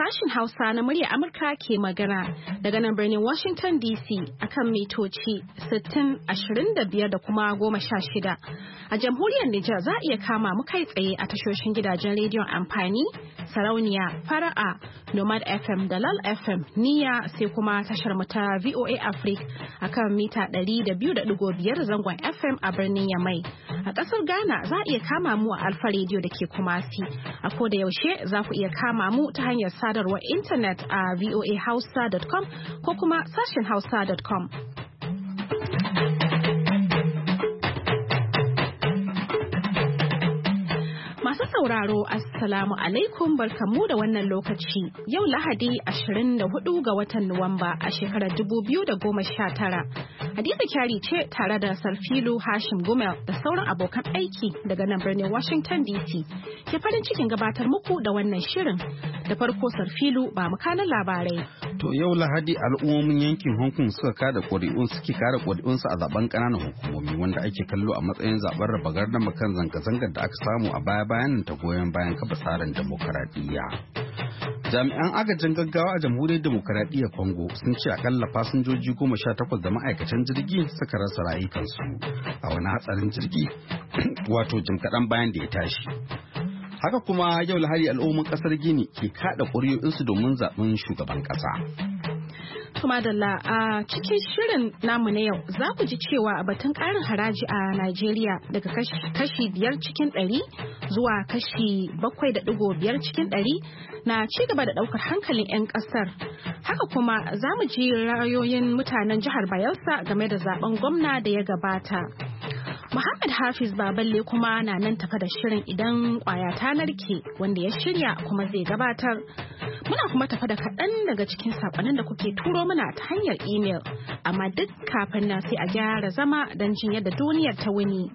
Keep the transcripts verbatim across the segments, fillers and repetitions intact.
sashin Hausa na murya Amurka ke magana daga nan birnin Washington D C akan mitoci sittin, ashirin da biyar da kuma goma sha shida. A jamhuriyar Nijar za a iya kama mu kai tsaye a tashoshin gidajen rediyon amfani, sarauniya, fara'a, Nomad F M da Lal F M, Niyya sai kuma tashar mu ta V O A Africa akan mita ɗari da biyu da ɗigo biyar zangon F M a birnin Yamai. A ƙasar Ghana za a iya kama mu a Alfa Radio da ke Kumasi. A koda yaushe za ku iya kama mu ta hanyar sadarwar intanet a voa hausa dot com ko kuma sashen hausa dot com. Masu sauraro, Assalamu alaikum, barkamu da wannan lokaci. Yau Lahadi ashirin da hudu ga watan Nuwamba a shekarar dubu biyu da goma sha tara. Hadiza Kyari ce tare da Sarfilu Hashim Gumel da sauran abokan aiki daga nan birnin Washington D C. Ke farin cikin gabatar muku da wannan shirin. Da farko Sarfilu ba mukanan labarai. To yau Lahadi al'ummomin yankin Hong Kong suka kada ƙuri'un suke kada ƙuri'unsu a zaben ƙananan hukumomi wanda ake kallo a matsayin zaben raba gardama kan zanga-zangar da aka samu a baya-bayan ta goyon bayan kafa tsarin demokaradiyya. Jami'an agajin gaggawa a jamhuriyar demokaradiyyar Congo sun ce akalla fasinjoji goma sha takwas da ma'aikatan jirgi suka rasa rayukansu a wani hatsarin jirgi wato jim kaɗan bayan da ya tashi. Haka kuma yau Lahadi al'umman ƙasar Gini ke kaɗa ƙuri'unsu domin zaɓen shugaban ƙasa. Tumadalla a cikin shirin namu na yau za ku ji cewa batun ƙarin haraji a Najeriya daga kashi biyar cikin ɗari zuwa kashi bakwai da ɗigo biyar cikin ɗari na ci gaba da ɗaukar hankalin 'yan ƙasar. Haka kuma za mu ji ra'ayoyin mutanen jihar Bayelsa game da zaben gwamna da ya gabata. Muhammad Hafiz Baballe kuma na nan tafa da shirin idan kwaya ta narke wanda ya shirya kuma zai gabatar. Muna kuma tafa da kaɗan daga cikin saƙonin da kuke turo mana ta hanyar imel. Amma duk kafin nan sai a gyara zama don jin yadda duniyar ta wuni.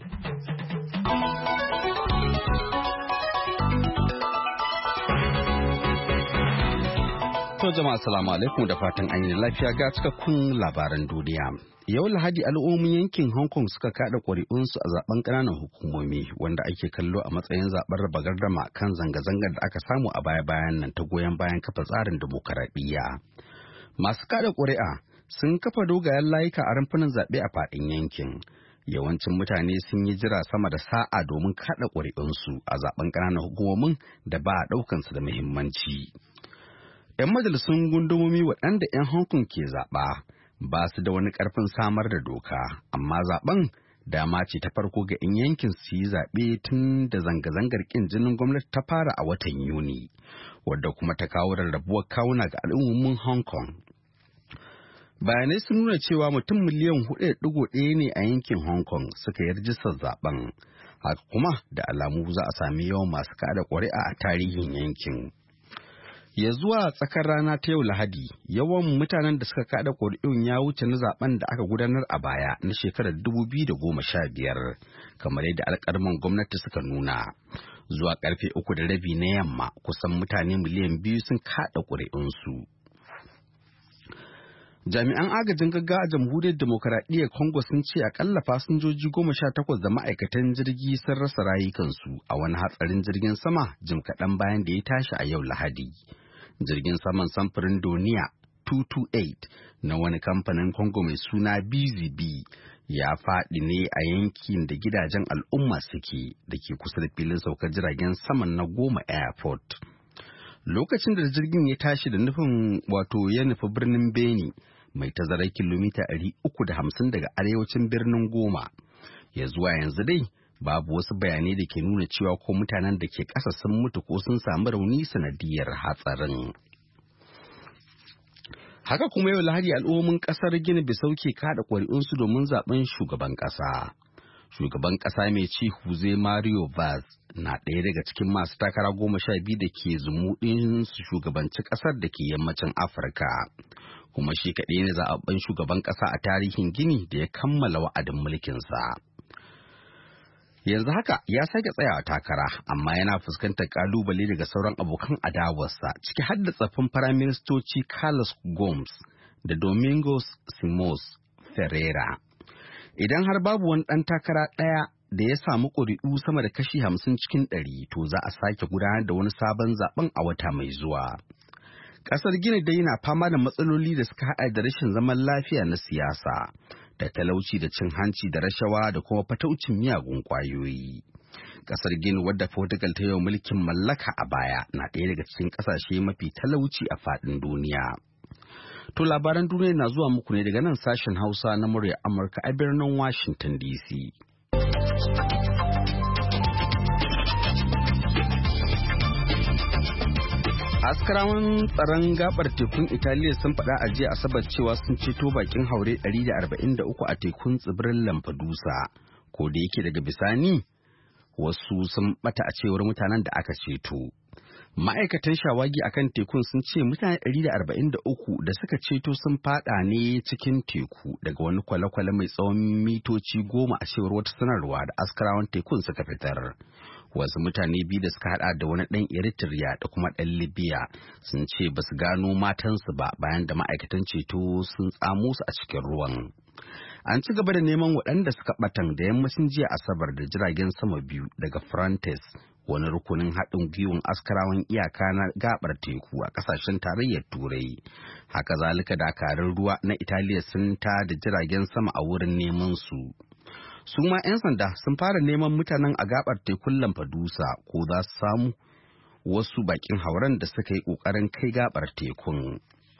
To jama'a assalamu alaikum da fatan an yi lafiya ga cikakkun labaran duniya. Yau Lahadi al'ummomin yankin Hong Kong suka kada ƙuri'unsu a zaben ƙananan hukumomi wanda ake kallo a matsayin zaben raba gardama kan zanga-zangar da aka samu a baya-bayan nan ta goyon bayan kafa tsarin demokaradiyya. Masu kada ƙuri'a sun kafa dogayen layuka a rumfunan zaɓe a faɗin yankin. Yawancin mutane sun yi jira sama da sa'a domin kada ƙuri'unsu a zaben ƙananan hukumomin da ba a ɗaukansu da muhimmanci. 'Yan majalisun gundumomi waɗanda 'yan Hong Kong ke zaɓa ba su da wani ƙarfin samar da doka, amma zaben dama ce ta farko ga 'yan yankin su yi zaɓe tun da zanga-zangar ƙin jinin gwamnati ta fara a watan Yuni, wadda kuma ta kawo rarrabuwar kawuna ga al'ummomin Hong Kong. Bayanai sun nuna cewa mutum miliyan hudu da ɗigo ɗaya ne a yankin Hong Kong suka yi rajistar zaben, haka kuma da alamu za a sami yawan masu kada ƙuri'a a tarihin yankin. Ya zuwa tsakar rana ta yau Lahadi, yawan mutanen da suka kada ƙuri'un ya wuce na zaben da aka gudanar a baya na shekarar dubu biyu da goma sha biyar, kamar yadda alƙalman gwamnati suka nuna. Zuwa ƙarfe uku da rabi na yamma, kusan mutane miliyan biyu sun kada ƙuri'unsu. Jami'an agajin gaggawa a jamhuriyar demokaradiyyar Congo sun ce akalla fasinjoji goma sha takwas da ma'aikatan jirgi sun rasa rayukansu a wani hatsarin jirgin sama jim kaɗan bayan da ya tashi a yau Lahadi. Jirgin saman samfurin Doniya two twenty-eight na wani kamfanin Congo mai suna B Z B ya faɗi ne a yankin da gidajen al'umma suke da ke kusa da filin saukar jiragen saman na Goma Airport. Lokacin da jirgin ya tashi da nufin wato ya nufi birnin Beni mai tazarar kilomita ɗari uku da hamsin daga arewacin birnin Goma. Ya zuwa yanzu dai babu wasu bayanai da ke nuna cewa ko mutanen da ke ƙasa sun mutu ko sun samu rauni sanadiyar hatsarin. Haka kuma yau Lahadi al'ummomin ƙasar Gini Bisau ke kada ƙuri'unsu domin zaben shugaban ƙasa. Shugaban ƙasa mai ci Jose Mario Vaz na ɗaya daga cikin masu takara goma sha biyu da ke zumuɗin su shugabanci ƙasar da ke yammacin Afirka. Kuma shi kaɗai ne zaɓen shugaban ƙasa a tarihin Gini da ya kammala wa'adin mulkinsa. Yanzu haka ya sake tsayawa takara, amma yana fuskantar ƙalubale daga sauran abokan adawarsa, ciki har da tsaffin firaministoci Carlos Gomes da Domingos Simões Ferreira. Idan har babu wani ɗan takara ɗaya da ya samu ƙuri'u sama da kashi hamsin cikin ɗari, to za a sake gudanar da wani sabon zaben a wata mai zuwa. Ƙasar Gini dai na fama da matsaloli da suka haɗa da rashin zaman lafiya na siyasa, da talauci da cin hanci da rashawa da kuma fataucin miyagun ƙwayoyi. Ƙasar Gini wadda Portugal ta yi wa mulkin mallaka a baya na ɗaya daga cikin ƙasashe mafi talauci a faɗin duniya. To labaran duniya na zuwa muku ne daga nan sashen Hausa na murya Amurka a birnin Washington D C. Askarawan tsaron gabar tekun Italiya sun faɗa a jiya Asabar cewa sun ceto bakin haure ɗari da arba'in da uku a tekun tsibirin Lampedusa, ko da yake daga bisani wasu sun bata a cewar mutanen da aka ceto. Ma'aikatan shawagi akan tekun sun ce mutane ɗari da arba'in da uku da suka ceto sun fada ne cikin teku daga wani kwale-kwale mai tsawon mitoci goma a cewar wata sanarwa da askarawan tekun suka fitar. Wasu mutane biyu da suka hada da wani ɗan Eritrea da kuma ɗan Libya sun ce ba su gano matansu ba bayan da ma'aikatan ceto sun tsamo su a cikin ruwan. An ci gaba da neman waɗanda suka ɓatan da yammacin jiya Asabar da jiragen sama biyu daga Frontex, wani rukunin haɗin gwiwan askarawan iyaka na gabar teku a ƙasashen tarayyar Turai. Haka zalika dakarun ruwa na Italiya sun ta da jiragen sama a wurin neman su. Su ma 'yan sanda sun fara neman mutanen a gabar tekun Lampedusa ko za su samu wasu bakin hauren da suka yi ƙoƙarin kai gabar tekun.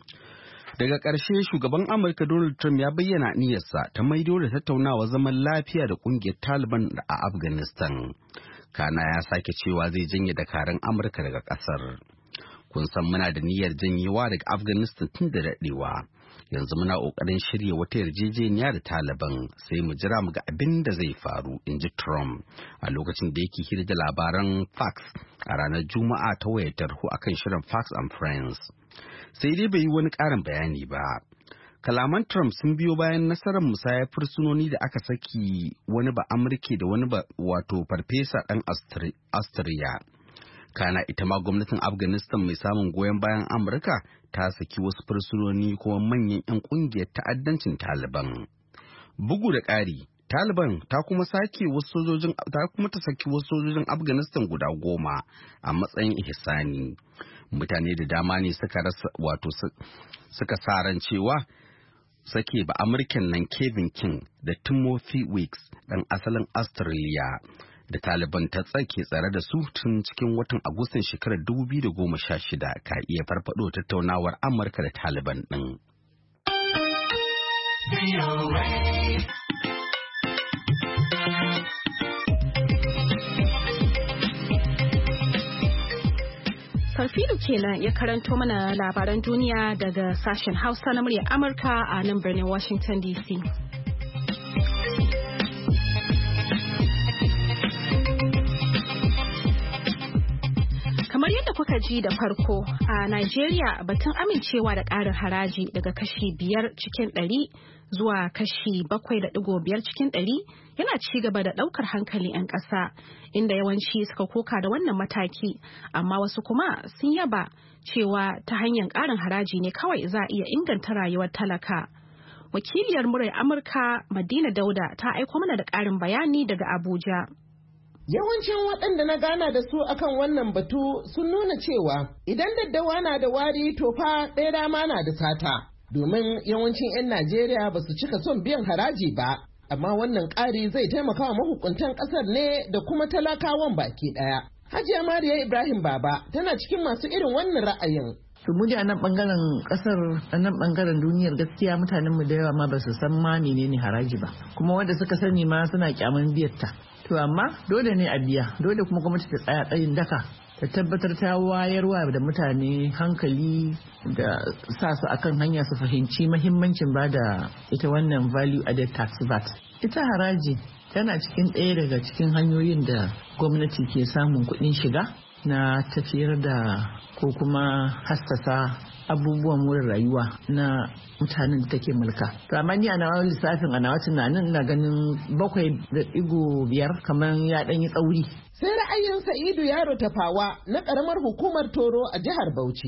Daga ƙarshe shugaban Amurka Donald Trump ya bayyana niyyarsa ta maido da tattaunawa zaman lafiya da ƙungiyar Taliban a Afghanistan. Kana ya sake cewa zai janye dakarun Amurka daga ƙasar. Kun san muna da niyyar janyewa daga Afghanistan tun da daɗewa. Yanzu muna ƙoƙarin shirya wata yarjejeniya da Taliban, sai mu jira mu ga abin da zai faru, in ji Trump a lokacin da yake hira da labaran Fox a ranar Juma'a ta wayar tarho akan shirin Fox and Friends. Sai dai bai yi wani ƙarin bayani ba. Kalaman Trump sun biyo bayan nasarar musayar fursunoni da aka saki wani ba Amurke da wani ba wato farfesa ɗan Austria. Kana ita ma gwamnatin Afghanistan mai samun goyon bayan Amurka ta saki wasu fursunoni kuma manyan 'yan ƙungiyar ta'addancin Taliban. Bugu da ƙari, Taliban ta kuma sake wasu sojojin ta kuma ta saki wasu sojojin Afghanistan guda goma a matsayin ihsani. Mutane da dama ne suka rasa wato suka sa ran cewa sake ba Amurken nan Kevin King da Timothy Weeks ɗan asalin Australia da Taliban ta tsake tsare da su tun cikin watan Agustan shekarar dubu biyu da goma sha shida ka iya farfado tattaunawar Amurka da Taliban ɗin. Farfilu kenan ya karanto mana labaran duniya daga sashen Hausa na muryar Amurka a nan birnin Washington D C. Kamar yadda kuka ji da farko, a Najeriya batun amincewa da ƙarin haraji daga kashi biyar cikin ɗari zuwa kashi bakwai da ɗigo biyar cikin ɗari yana ci gaba da ɗaukar hankali 'yan ƙasa, inda yawanci suka koka da wannan mataki, amma wasu kuma sun yaba cewa ta hanyar ƙarin haraji ne kawai za a iya inganta rayuwar talaka. Wakiliyar muryar Amurka Madina Dauda ta aiko mana da ƙarin bayani daga Abuja. Yawancin waɗanda na gana da su akan wannan batu sun nuna cewa idan daddawa na da wari to fa ɗaya dama na da sata, domin yawancin 'yan Najeriya ba su cika son biyan haraji ba, amma wannan ƙari zai taimaka wa mahukuntan ƙasar ne da kuma talakawan baki ɗaya. Hajiya Mariya Ibrahim Baba tana cikin masu irin wannan ra'ayin. To mu a nan bangaren kasar a nan bangaren duniyar gaskiya mutanen mu da yawa ma ba su san ma menene haraji ba, kuma wanda suka sani ma suna kyaman biyar ta. To amma dole ne a biya, dole kuma gwamnati ta tsaya tsayin daka ta tabbatar ta wayarwa da mutane hankali da sa su akan hanya su fahimci mahimmancin ba da ita wannan value added tax V A T. Ita haraji tana cikin ɗaya daga cikin hanyoyin da gwamnati ke samun kuɗin shiga na tafiyar da ko kuma hassasa abubuwan more rayuwa na mutanen da take mulka. To amma ni a nawa lissafin a nawa tunanin ina ganin bakwai da ɗigo biyar kamar ya ɗan yi tsauri. Sai ra'ayin Sa'idu Yaro Tafawa na ƙaramar hukumar Toro a jihar Bauchi.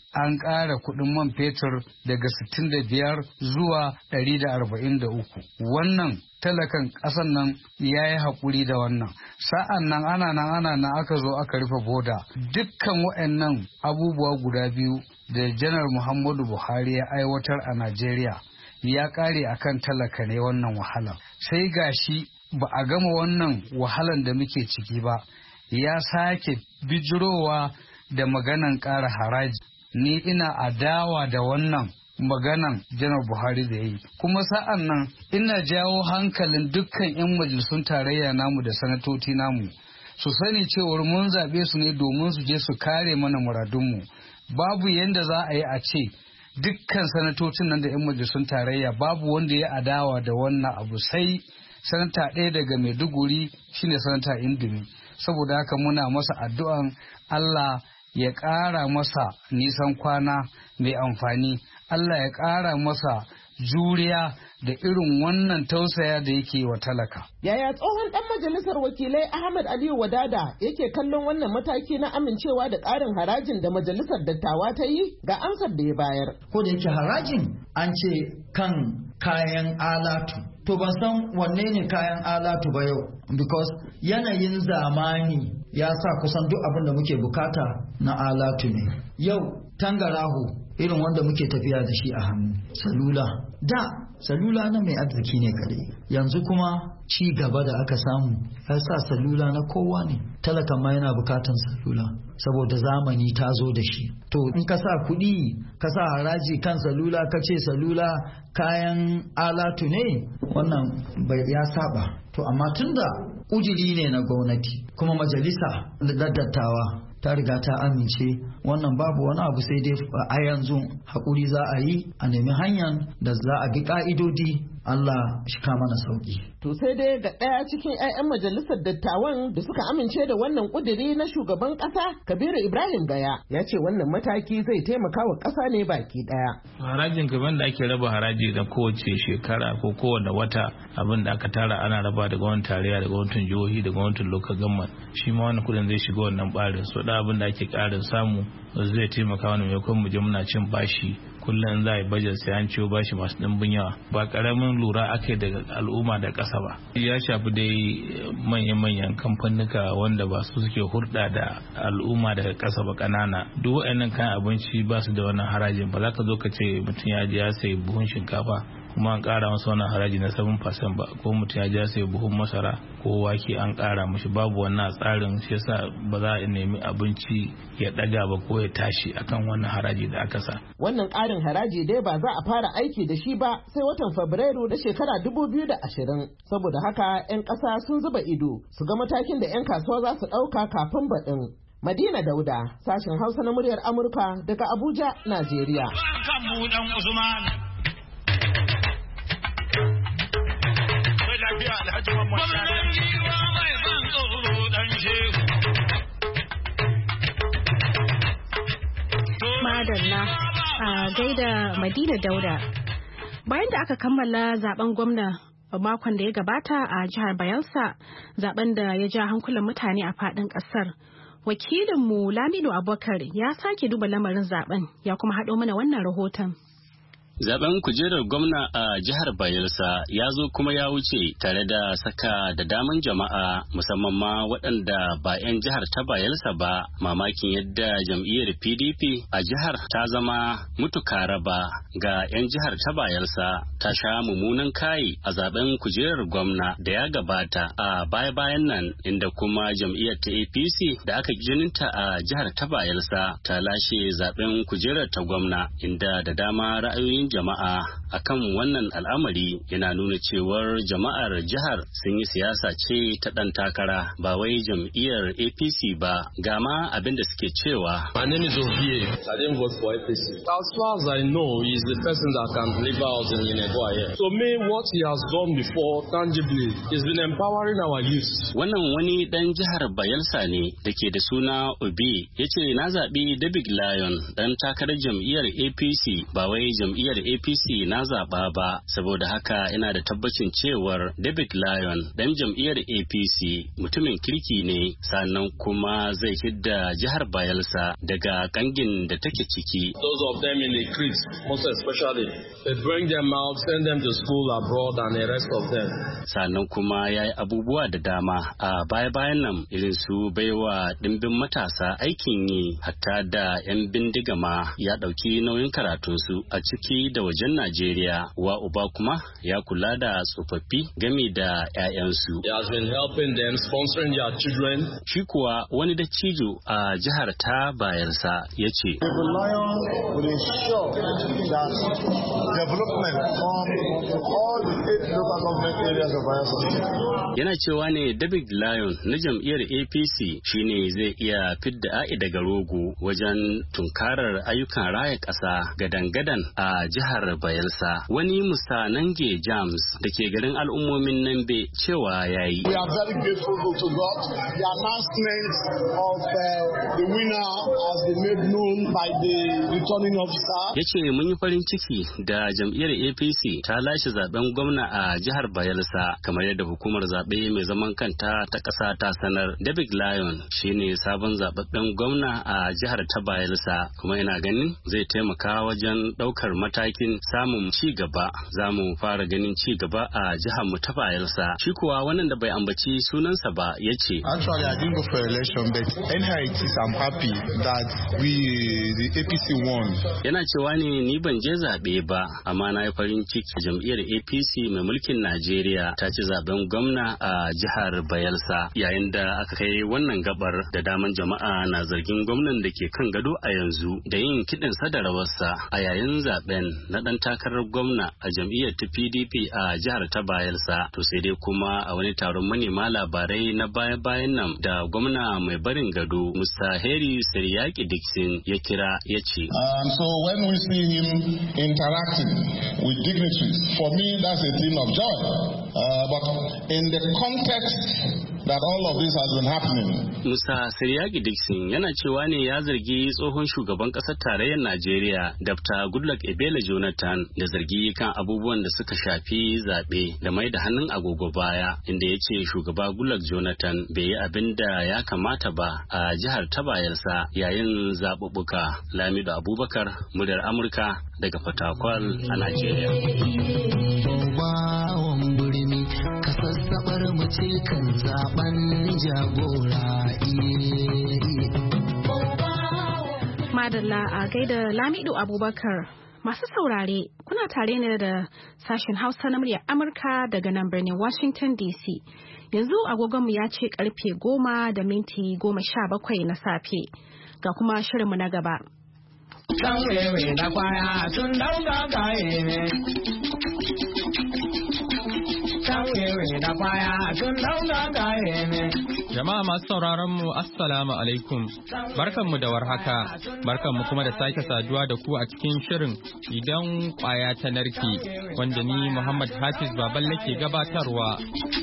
an ƙara kuɗin man fetur daga sittin da biyar zuwa ɗari da arba'in da uku. Wannan talakan ƙasan nan ya yi haƙuri da wannan. Sa'an nan ana nan ana nan aka zo aka rufe boda. Dukkan waɗannan abubuwa guda biyu da Janar Muhammadu Buhari ya aiwatar a Najeriya ya ƙare akan talaka ne wannan wahala. Sai gashi ba a gama wannan wahalan da muke ciki ba, ya sake bijirowa da maganan ƙara haraji. Ni ina adawa da wannan maganan Janar Buhari da yi. Kuma sa'an nan ina jawo hankalin dukkan 'yan majalisun tarayya namu da sanatoci namu su sani cewar mun zaɓe su ne domin su je su kare mana muradunmu. Babu yadda za a yi a ce dukkan sanatocin nan da 'yan majalisun tarayya babu wanda ya adawa da wannan abu, sai sanata ɗaya daga Maiduguri shine sanata Indimi. Saboda haka muna masa addu'an Allah ya ƙara masa nisan kwana mai amfani, Allah ya ƙara masa juriya da irin wannan tausaya da yake wa talaka. Yaya tsohon ɗan majalisar wakilai Ahmad Aliyu Wadada yake kallon wannan mataki na amincewa da ƙarin harajin da majalisar dattawa ta yi? Ga amsar da ya bayar. Ko da yake harajin an ce kan kayan alatu. To ban san wanne ne kayan alatu ba yau, because yanayin zamani ya sa kusan duk abin da muke bukata na alatu ne. Yau tangarahu irin wanda muke tafiya da shi a hannu, salula. Da salula na mai arziki ne kare, yanzu kuma ci gaba da aka samu ya sa salula na kowa ne. Talakan ma yana bukatan salula saboda zamani ta zo da shi. To in ka sa kuɗi ka sa haraji kan salula ka ce salula kayan alatu ne, wannan bai ya saba. To amma tunda ujiri ne na gwamnati kuma majalisa da dattawa ta riga ta amince, wannan babu wani abu sai dai a yanzu haƙuri za a yi a nemi hanyar da za a bi ƙa'idodi, Allah shi ka mana sauƙi. To sai dai ga ɗaya cikin 'ya'yan majalisar dattawan da suka amince da wannan ƙudiri na shugaban ƙasa, Kabiru Ibrahim Gaya, ya ce wannan mataki zai taimaka wa ƙasa ne baki ɗaya. Harajin kamar da ake raba haraji da kowace shekara ko kowane wata, abin da aka tara ana raba da gwamnatin tarayya da gwamnatin jihohi da gwamnatin local government, shi ma wannan kuɗin zai shiga wannan ɓarin. So da abin da ake ƙarin samu zai taimaka wani maimakon mu je muna cin bashi kullum za a yi bajet sai an ciwo bashi masu ɗimbin yawa. Ba ƙaramin lura aka yi daga al'umma da ƙasa ba. Ya shafi dai manyan-manyan kamfanika wanda ba su suke hurɗa da al'umma daga ƙasa ba, ƙanana. Duk waɗannan kayan abinci ba su da wannan harajin. Ba za ka zo ka ce mutum ya je ya sayi buhun shinkafa kuma an ƙara masa wannan haraji na seven percent ba, ko mutum ya je ya sayi buhun masara ko wake an ƙara mashi. Babu wannan tsarin, shi yasa ba za a nemi abinci ya ɗaga ba ko ya tashi akan wannan haraji da aka sa. Wannan ƙarin haraji dai ba za a fara aiki da shi ba sai watan Fabrairu da shekara dubu biyu da ashirin. Saboda haka 'yan ƙasa sun zuba ido su ga matakin da 'yan kasuwa za su ɗauka kafin baɗin. Madina Dauda, sashen Hausa na muryar Amurka daga Abuja, Najeriya. Madalla a gaida Madina Dauda. Bayan da aka kammala zaben gwamna makon da ya gabata a jihar Bayelsa, zaben da ya ja hankulan mutane a faɗin ƙasar, wakilinmu Lamido Abubakar ya sake duba lamarin zaben ya kuma haɗo mana wannan rahoton. Zaben kujerar gwamna a jihar Bayelsa ya zo kuma ya wuce tare da saka da daman jama'a, musamman ma waɗanda ba 'yan jihar ta Bayelsa ba, mamakin yadda jam'iyyar P D P a jihar ta zama mutuka raba ga 'yan jihar ta Bayelsa. Ta sha mummunan kayi a zaben kujerar gwamna da ya gabata a baya-bayan nan, inda kuma jam'iyyar ta A P C da aka jininta a jihar ta Bayelsa ta lashe zaben kujerar ta gwamna, inda da dama ra'ayoyin jama'a akan wannan al'amari yana nuna cewar jama'ar jihar sun yi siyasa ce ta ɗan takara ba wai jam'iyyar A P C ba. Ga ma abin da suke cewa. My name is Ovie. I didn't vote for A P C. As far as I know, he is the person that can deliver us in Yenegua here. To me, what he has done before, tangibly, has been empowering our youth. Wannan wani ɗan jihar Bayelsa ne da ke da suna Obi, ya ce na zaɓi David Lyon ɗan takarar jam'iyyar A P C ba wai jam'iyyar A P C na zaɓa ba, saboda haka ina da tabbacin cewar David Lyon ɗan jam'iyyar A P C mutumin kirki ne, sannan kuma zai hidda jihar Bayelsa daga kangin da take ciki. Those of them in the creeks, most especially, they bring them out, send them to school abroad and the rest of them. Sannan kuma ya yi abubuwa da dama a baya-bayan nan, irin su baiwa ɗimbin matasa aikin yi, hatta da 'yan bindiga ma ya ɗauki nauyin karatunsu a ciki da wajen Najeriya. Wa uba kuma ya kula da tsofaffi game da 'ya'yansu. He has been helping them, sponsoring their children. Shi kuwa wani dattijo a jihar ta Bayelsa ya ce, yana cewa ne David Lyon na jam'iyyar A P C shine zai iya fidda a'i daga rogo wajen tunkarar ayyukan raya ƙasa gadan-gadan a jihar Bayelsa. Wani Musa Nange James da ke garin al'ummomin Nambe cewa yayi. We are very grateful to God. The announcement of uh, the winner has been made known by the returning officer. Yace mun yi farin ciki da jam'iyyar A P C ta lashe zaben gwamna a jihar Bayelsa, kamar yadda hukumar zabe mai zaman kanta ta ƙasa ta sanar. David Lyon shine sabon zababben gwamna a jihar ta Bayelsa, kuma ina ganin zai taimaka wajen ɗaukar matakin samun ci gaba. Za mu fara ganin ci gaba a jihar mu ta Bayelsa. Shi kuwa wannan da bai ambaci sunansa ba ya ce. Actually, I didn't go for election, but anyhow it is, I'm happy that we, the A P C won. Yana cewa ne ni ban je zaɓe ba, amma na yi farin ciki jam'iyyar A P C mai mulkin Najeriya ta ci zaben gwamna a jihar Bayelsa. Yayin da aka kai wannan gabar, da daman jama'a na zargin gwamnan da ke kan gado a yanzu da yin kiɗin sa da rawarsa a yayin zaben na ɗan takarar gwamna a jam'iyyar ta P D P a jihar ta Bayelsa. To sai dai kuma a wani taron manema labarai na baya-bayan nan da gwamna mai barin gado Musa Heri Siryaki Dixon ya kira ya ce. And so when we see him interacting with dignitaries, for me that's a thing of joy. Uh, but in the context that all of this has been happening. Musa Siryaki Dixon yana cewa ne ya zargi tsohon shugaban ƙasar tarayyar Najeriya Doctor Goodluck Ebele Jonathan da zargi kan abubuwan da suka shafi zaɓe da mai da hannun agogo baya, inda ya ce shugaba Goodluck Jonathan bai yi abin da ya kamata ba a jihar ta Bayelsa yayin zaɓuɓɓuka. Lamido Abubakar, muryar Amurka daga Fatakwal a Najeriya. Kasassabar mace kan zaben jagora. Madalla a gaida Lamido Abubakar. Masu saurare, kuna tare ne da sashen Hausa na muryar Amurka daga nan birnin Washington D C. Yanzu agogonmu ya ce karfe goma da minti goma sha bakwai na safe. Ga kuma shirinmu na gaba. Jama'a masu sauraron mu assalamu alaikum, barkanmu da warhaka, barkanmu kuma da sake saduwa da ku a cikin shirin idan kwaya ta narke, wanda ni Muhammad Hafiz Baballe ke gabatarwa.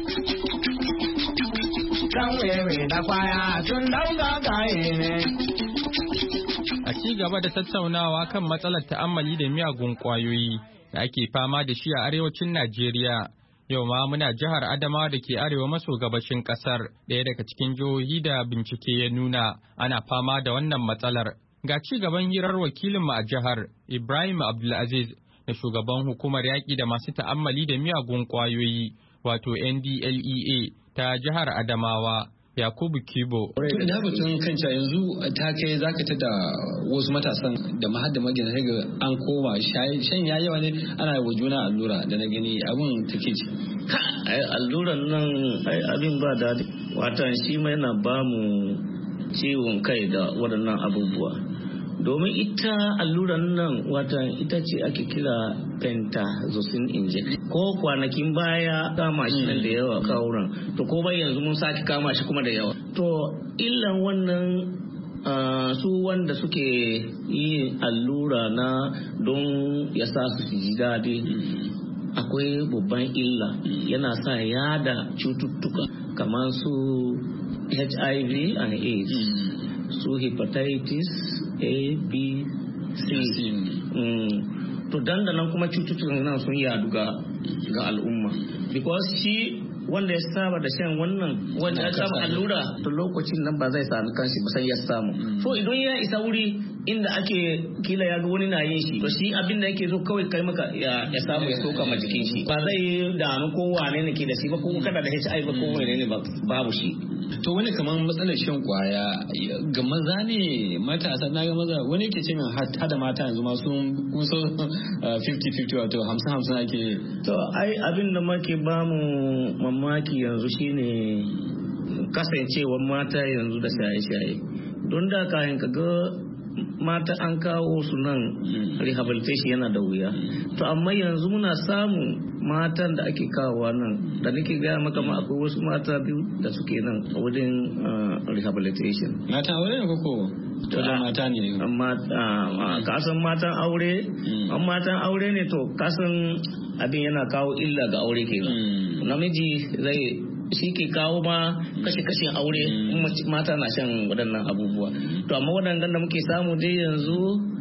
A ci gaba da tattaunawa kan matsalar ta'ammali da miyagun kwayoyi da ake fama da shi a arewacin Najeriya. Yau ma muna jihar Adamawa da ke arewa maso gabashin kasar, ɗaya daga cikin jihohi da bincike ya nuna ana fama da wannan matsalar. Ga ci gaban hirar wakilinmu a jihar, Ibrahim Abdulaziz, da shugaban hukumar yaƙi da masu ta'ammali da miyagun ƙwayoyi, wato N D L E A ta jihar Adamawa. Yakubu Kibo. To ina batun kanca yanzu ta kai zaka ta da wasu matasan da mahad da magina ga an koma shan ya yawa ne ana wa juna allura da na gani abun take ci. Ai alluran nan ai abin ba daɗi. Watan shi mai na ba mu ciwon kai da waɗannan abubuwa. Domin ita alluran nan watan ita ce ake kira pentazocin injection. Ko kwanakin baya kama shi nan da yawa kawuran. To ko bai yanzu mun sake kama shi kuma da yawa. To illan wannan uh, su wanda suke yin allura na don ya sa su ji daɗi. Akwai babban illa yana sa yada cututtuka kamar su H I V and AIDS, su hepatitis A, B, C. Mm. to dandanan kuma cututtukan nan sun yadu ga ga al'umma because shi wanda ya saba da shan wannan wanda ya samu allura to lokacin nan ba zai sami kanshi ba sai ya samu so idan ya isa wuri inda ake kila ya ga wani na yin shi to shi abin da yake so kawai kai maka ya samu ya soka ma jikin shi ba zai damu ko wane ne ke da shi ba ko kada da H I V ko wane ne babu shi. To wani kamar matsalar shan kwaya ga maza ne matasa na ga maza wani ke ce min hada mata yanzu ma sun kusa fifty fifty wato hamsin hamsin ake. To ai abin da muke ba mu mamaki yanzu shine kasancewar mata yanzu da shaye-shaye don da kayan ka ga mata an kawo su nan rehabilitation yana da wuya to amma yanzu muna samu matan da ake kawowa nan da nake gaya maka ma akwai wasu mata biyu da suke nan a wajen rehabilitation. Mata aure ne koko? To da mata ne. Amma kasan matan aure, an matan aure ne to kasan abin yana kawo illa ga aure kenan. Namiji zai shi ke kawo ma kashe-kashen aure mata na shan waɗannan abubuwa to amma waɗannan da muke samu dai yanzu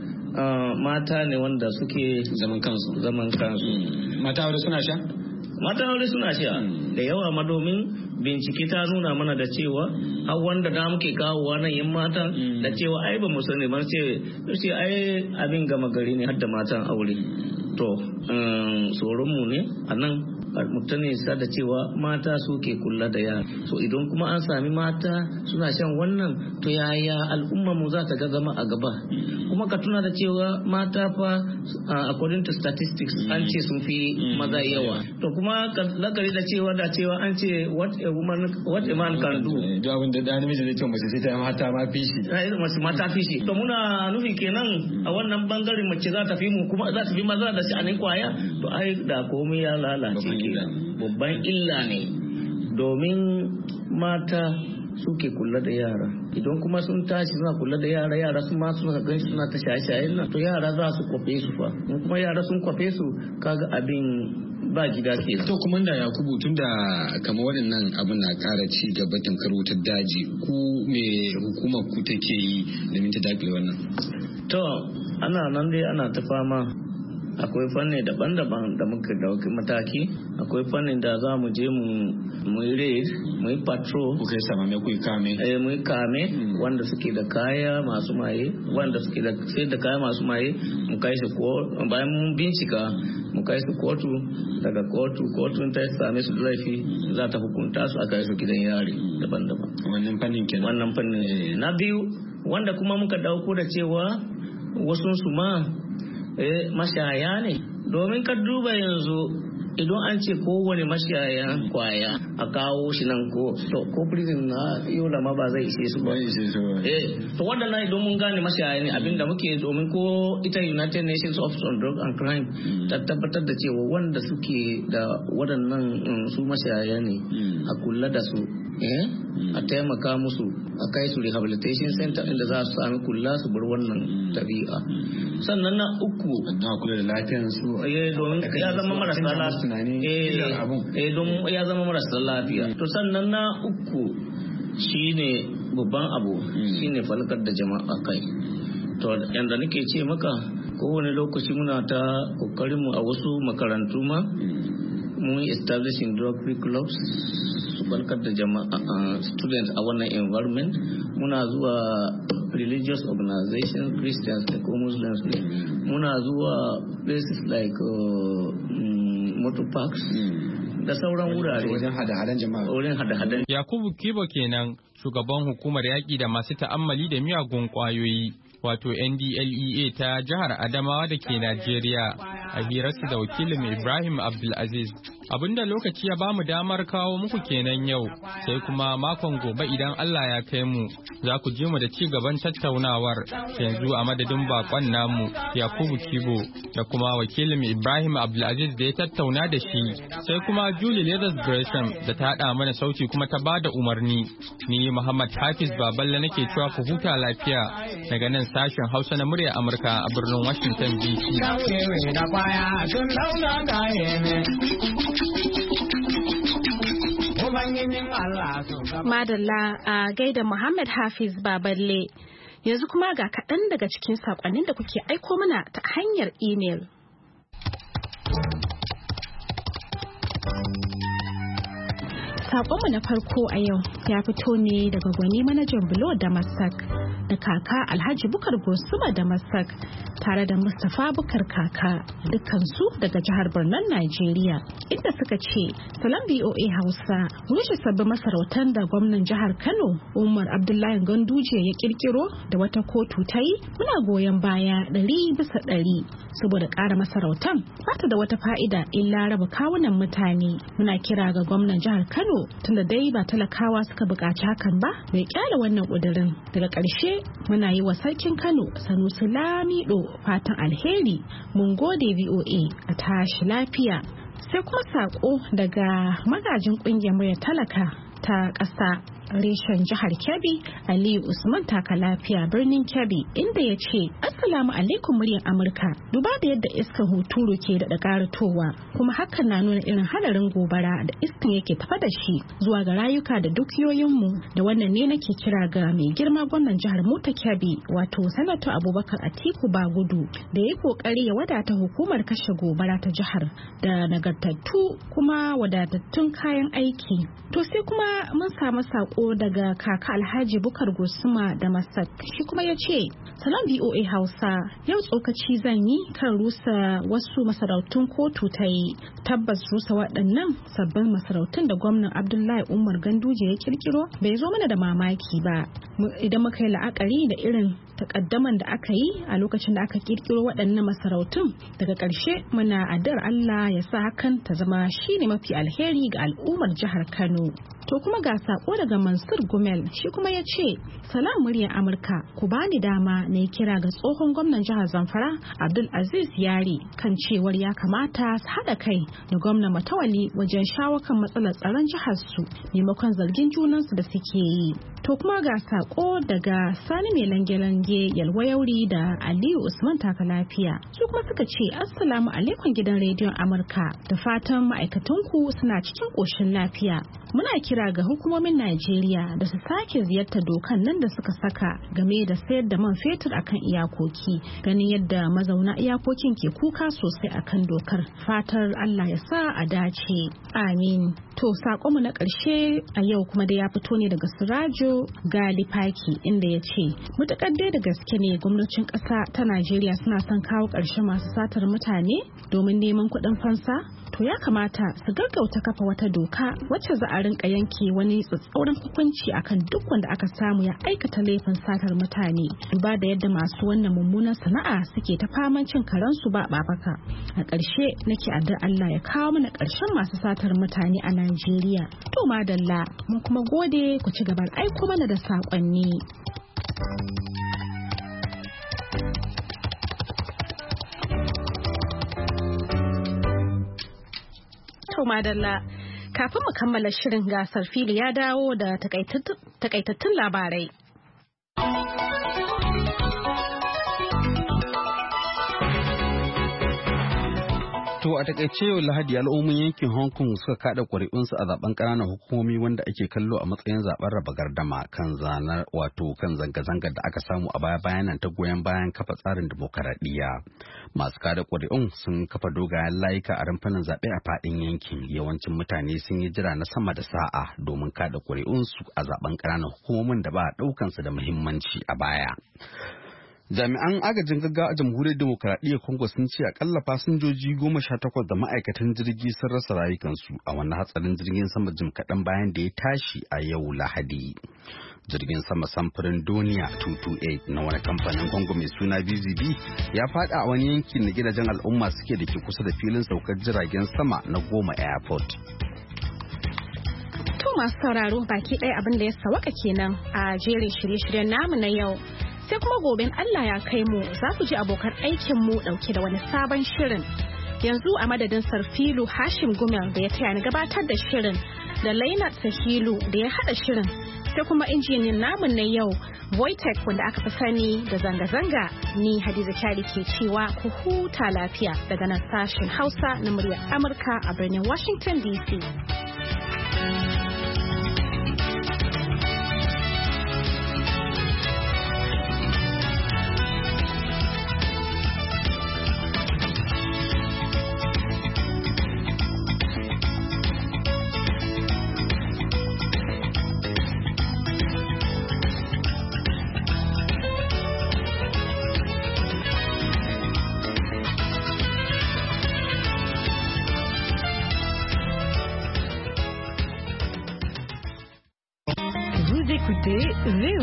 mata ne wanda suke zaman kansu zaman kansu mata aure suna sha mata aure suna sha da yawa ma domin bincike ta nuna mana da cewa har wanda da muke kawowa nan yan mata da cewa ai ba mu sani ba ce ai abin gama gari ne har da matan aure to tsoron mu ne a nan mutane sa da cewa mata suke kula da yara so idan kuma an sami mata suna shan wannan to yaya al'umma mu za ta ga zama a gaba kuma ka tuna da cewa mata fa according to statistics an ce sun fi maza yawa to kuma ka lakari da cewa da cewa an ce what a woman what a man can do duk abin da da namiji zai ce mace sai ta mata ma fishi mace mata fishi to muna nufi kenan a wannan bangaren mace za ta fi mu kuma za ta fi maza da sha'anin kwaya to ai da komai ya lalace babban illa ne domin mata suke kula da yara idan kuma sun tashi suna kula da yara yara sun ma suna gan suna ta shaye-shayen nan to yara za su kwafe su fa in kuma yara sun kwafe su kaga abin ba gida ke to kuma da Yakubu tun da kamar waɗannan abin na ƙara ci gaba tamkar wutar daji ku me hukumar ku take yi domin ta dakile wannan to ana nan dai ana ta fama akwai fanni daban-daban da muka dauki mataki akwai fannin da za mu je mu yi raid mu yi patrol ku kai sama me ku yi kame eh mu yi kame wanda suke da kaya masu maye wanda suke da sai da kaya masu maye mu kai su ko bayan mun bincika mu kai su kotu daga kotu kotun ta same su laifi za ta hukunta su a kai su gidan yari daban-daban wannan fannin kenan wannan fannin na biyu wanda kuma muka dauko da cewa wasu su ma eh mashaya ne domin ka duba yanzu idan an ce kowane mashaya kwaya a kawo shi nan ko to ko prison na yola ma ba zai ishe su ba eh to waɗannan idan mun gane mashaya ne abinda muke domin ko ita United Nations Office on Drug and Crime ta tabbatar da cewa wanda suke da waɗannan su mashaya ne a kula da su eh a taimaka musu a kai su rehabilitation center inda za su sami kula su bar wannan tabi'a sannan na uku na kula da lafiyar su eh domin ya zama marasa lafiya eh don ya zama marasa lafiya to sannan na uku shine babban abu shine falkar da jama'a kai to yanda nake ce maka kowane lokaci muna ta kokarin mu a wasu makarantu ma mun establishing drug free clubs su falkar da jama'a students a wannan environment muna zuwa religious organizations Christians da ko Muslims ne muna zuwa places like uh, um, motor parks da sauran wurare wajen hada-hadan jama'a wurin hada-hadan Yakubu Kibo kenan shugaban hukumar yaƙi da masu ta'ammali da miyagun ƙwayoyi wato N D L E A ta jihar Adamawa da ke Najeriya a hirarsu da wakilin Ibrahim Abdulaziz. Abinda lokaci ya bamu damar kawo muku kenan yau, sai kuma makon gobe idan Allah ya kai mu za ku je mu da ci gaban tattaunawar yanzu a madadin bakon namu Yakubu Kibo da kuma wakilin Ibrahim Abdulaziz da ya tattauna da shi, sai kuma Julie Leathers Gresham da ta haɗa mana sauti kuma ta bada umarni. Ni Muhammad Hafiz Baballe nake cewa ku huta lafiya daga nan sashen Hausa na murya Amurka a birnin Washington D C. Madalla a gaida Muhammad Hafiz Baballe. Yanzu kuma ga kaɗan daga cikin saƙonnin da kuke aiko mana ta hanyar imel. Sakonmu na farko a yau ya fito ne daga gwani manajan Bulo da Masak da kaka Alhaji Bukar Gosuma da Masak tare da Mustapha Bukar kaka dukkansu daga jihar Borno Najeriya, inda suka ce salam B O A Hausa, rushe sabbin masarautar da gwamnan jihar Kano Umar Abdullahi Ganduje ya kirkiro da wata kotu ta yi muna goyon baya ɗari bisa ɗari saboda ƙara masarautar bata da wata fa'ida illa raba kawunan mutane. Muna kira ga gwamnan jihar Kano tunda dai ba talakawa suka buƙaci hakan ba bai kyale wannan ƙudurin. Daga ƙarshe muna yi wa sarkin Kano Sanusi Lamido fatan alheri. Mun gode V O A, a tashi lafiya. Sai kuma sako daga magajin ƙungiyar murya talaka ta ƙasa reshen jihar Kebbi Aliyu Usman taka lafiya birnin Kebbi, inda ya ce assalamu alaikum muryar Amurka, duba da yadda iskan huturu ke da karatowa kuma hakan na nuna irin hadarin gobara da iskan yake tafa da shi zuwa ga rayuka da dukiyoyinmu. Da wannan ne nake kira ga mai girma gwamnan jihar mu ta Kebbi wato Sanato Abubakar Atiku Bagudu da ya kokari ya wadata hukumar kashe gobara ta jihar da nagartattu kuma wadatattun kayan aiki. To sai kuma mun samu sako daga kaka Alhaji Bukar Gosuma da Masak, shi kuma ya ce salam V O A Hausa, yau tsokaci zan yi kan rusa wasu masarautun kotu ta yi. Tabbas rusa waɗannan sabbin masarautun da gwamnan Abdullahi Umar Ganduje ya kirkiro bai zo mana da mamaki ba idan muka yi la'akari da irin takaddaman da aka yi a lokacin da aka kirkiro waɗannan masarautun. Daga ƙarshe muna addu'ar Allah ya sa hakan ta zama shine mafi alheri ga al'ummar jihar Kano. To kuma ga sako daga Mansur Gumel, shi kuma ya ce salam muryar Amurka, ku bani dama na yi kira ga tsohon gwamnan jihar Zamfara Abdul Aziz Yari kan cewar ya kamata su haɗa kai da gwamnan Matawali wajen shawo kan matsalar tsaron jihar su maimakon zargin junansu da suke yi. To kuma ga sako daga Sani mai lange-lange Yalwayauri da Aliyu Usman taka lafiya, su kuma suka ce assalamu alaikum gidan rediyon Amurka, da fatan ma'aikatanku suna cikin ƙoshin lafiya. Muna kira ga hukumomin Najeriya da su sake ziyartar dokan nan da suka saka game da sayar da man fetur akan iyakoki, ganin yadda mazauna iyakokin ke kuka sosai akan dokar. Fatar Allah ya sa a dace. Amin. To sakonmu na ƙarshe a yau kuma da ya fito ne daga Sirajo Gali Paki, inda ya ce mutakar dai da gaske ne gwamnatin ƙasa ta Najeriya suna son kawo ƙarshen masu satar mutane domin neman kuɗin fansa, to ya kamata su gaggauta kafa wata doka wacce za a rinka yanke wani tsatsauran hukunci akan duk wanda aka samu ya aikata laifin satar mutane, duba da yadda masu wannan mummunan sana'a suke ta faman cin karansu ba babaka. A ƙarshe nake addu'ar Allah ya kawo mana ƙarshen masu satar mutane a Najeriya. To madalla, mun kuma gode ku ci gaban aiko mana da saƙonni. To madalla, kafin mu kammala shirin gasar fili ya dawo da takaitattun labarai. To a takaice yau Lahadi al'ummin yankin Hong Kong suka kada ƙuri'unsu a zaben ƙananan hukumomi wanda ake kallo a matsayin zaben raba gardama kan zanar wato kan zanga-zangar da aka samu a baya bayan nan ta goyon bayan kafa tsarin demokaradiyya. Masu kada ƙuri'un sun kafa dogayen layuka a rumfunan zaɓe a faɗin yankin. Yawancin mutane sun yi jira na sama da sa'a domin kada ƙuri'unsu a zaben ƙananan hukumomin da ba a ɗaukansu da muhimmanci a baya. Jami'an agajin gaggawa a jamhuriyar demokaradiyyar Congo sun ce akalla fasinjoji goma sha takwas da ma'aikatan jirgi sun rasa rayukansu a wani hatsarin jirgin sama jim kaɗan bayan da ya tashi a yau Lahadi. Jirgin sama samfurin Doniya two two eight na wani kamfanin Congo mai suna B Z B ya faɗa a wani yankin da gidajen al'umma suke da ke kusa da filin saukar jiragen sama na Goma Airport. To masu sauraro baki ɗaya abin da ya sawaka kenan a jerin shirye-shiryen namu na yau. Sai kuma goben Allah ya kai mu za ku ji abokan aikin mu dauke da wani sabon shirin. Yanzu a madadin Sarfilu Hashim Gumel da ya taya ni gabatar da shirin da Lainat Sahilu da ya hada shirin, sai kuma injiniyan namu na yau Voitech wanda aka fi sani da zanga-zanga, ni Hadiza Kyari ke cewa ku huta lafiya daga nan sashen Hausa na muryar Amurka a birnin Washington D C.